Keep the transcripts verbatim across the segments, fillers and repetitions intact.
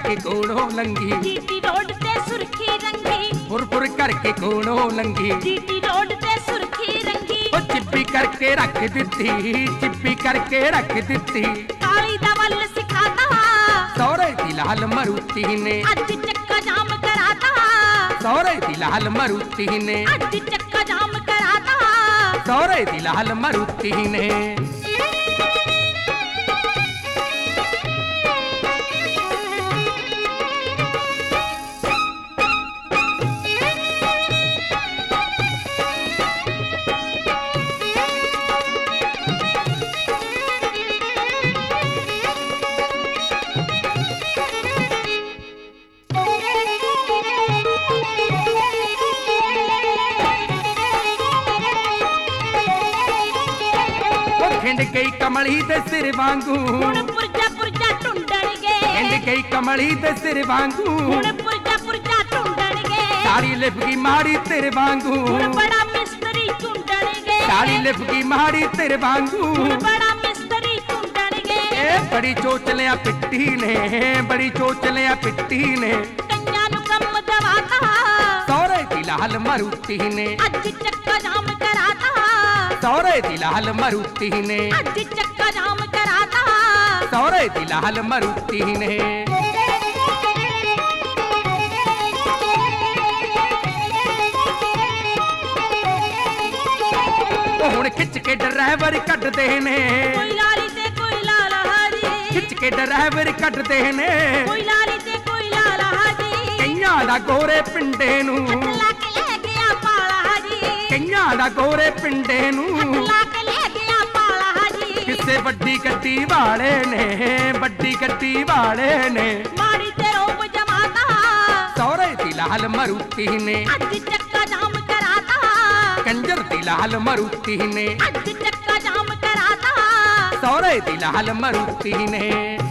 करके कोड़ों लंघी, GT road ते सुर्खी रंगी, फुर फुर करके कोड़ों लंघी, जीटी रोड ते सुर्खी रंगी, ओ चिप्पी करके रख दिती, चिप्पी करके रख दिती, काली दा वल सिखाता, सौरे दी लाल मरूती ने अज चक्का जाम कराता, सौरे दी लाल मरूती ने अज चक्का जाम कराता, सौरे दी लाल मरूती ने। खिंड गई कमली दे सिर वांगू, हुण पुरजा पुरजा ढूंढणगे, खिंड गई कमली दे सिर वांगू, हुण पुरजा पुरजा ढूंढणगे, साड़ी लिपगी माड़ी तेरे वांगू, हुण बड़ा मिस्त्री ढूंढणगे, साड़ी लिपगी माड़ी तेरे वांगू, हुण बड़ा मिस्त्री ढूंढणगे, ए बड़ी चोचलिया पिट्टी ने, बड़ी चोचलिया पिट्टी ने, कन्या नू कम दवाता, सौरे दी लाल मरूती ने अज चक्का जाम कराता, सौरे दी लाल मरूती ने अज चक्का जाम कराता, सौरे दी लाल मरूती ने। हुण खिच के ड्राइवर कटदे ने, कोई लाली ते कोई लाला हाजी, खिच के ड्राइवर कटदे ने, कोई लाली ते कोई लाला हाजी, कईयां दा गोरे पिंडे नू, ला के ले गया पाला हाजी, कईयां दा गोरे पिंडे नू, ला के ले गया पाला हाजी, किसे वड्डी गड्डी वाले ने, वड्डी गड्डी वाले ने, माड़ी ते रोब जमाता, सौरे दी लाल मरूती ने अज चक्का जाम कराता, कंजर दी लाल मरूती ने अज चक्का जाम कराता, सौरे दी लाल मरूती ने।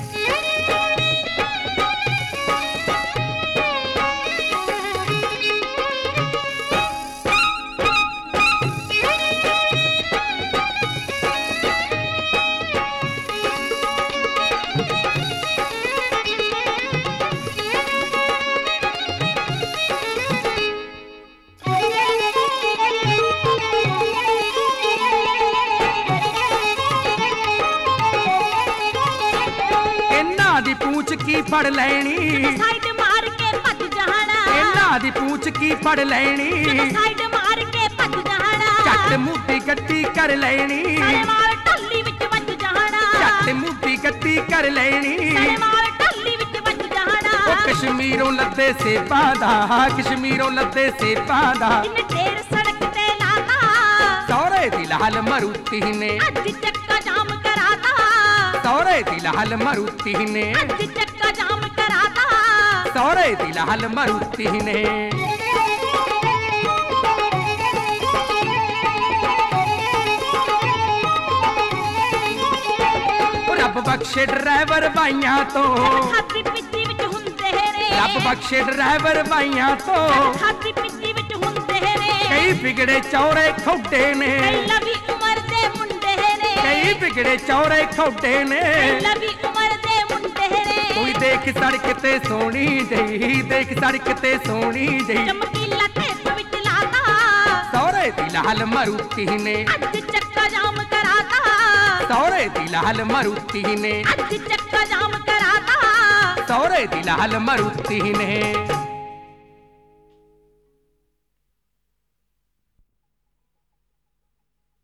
दी पूछ की फड़ लैनी, साइड मार के भज जाना, इन्हां दी पूछ की फड़ लैनी, साइड मार के भज जाना, झट मुट्ठी गड्डी कर लैनी, मार टल्ली विच भज जाना, झट मुट्ठी गड्डी कर लैनी, मार टल्ली विच भज जाना, ओ कश्मीरों लद्दे से पादा, कश्मीरों लद्दे से पादा, इन ढेर सड़क ते लाता, सौरे दी लाल मरूती ने अज चक्का जाम कराता, सौरे दी लाल मरूती ने अज चक्का जाम कराता, सौरे दी लाल मरूती ने। रब बख्शे ड्राइवर बाइयां तो, खाती पीती विच हुंदे ने, रब बख्शे ड्राइवर बाइयां तो, खाती पीती विच हुंदे ने, कई बिगड़े चौरे खोटे ने, कई लवी उमर दे मुंडे ने, कई बिगड़े चौरे खोटे ने, कई लवी उमर दे मुंडे ने, कोई देख सड़क ते सोनी जई, देख सड़क ते सोनी जई, चमकीला खेत विच लाता, सौरे दी लाल मरूती ने अज चक्का जाम कराता, सौरे दी लाल मरूती ने अज चक्का जाम कराता, सौरे दी लाल मरूती ने।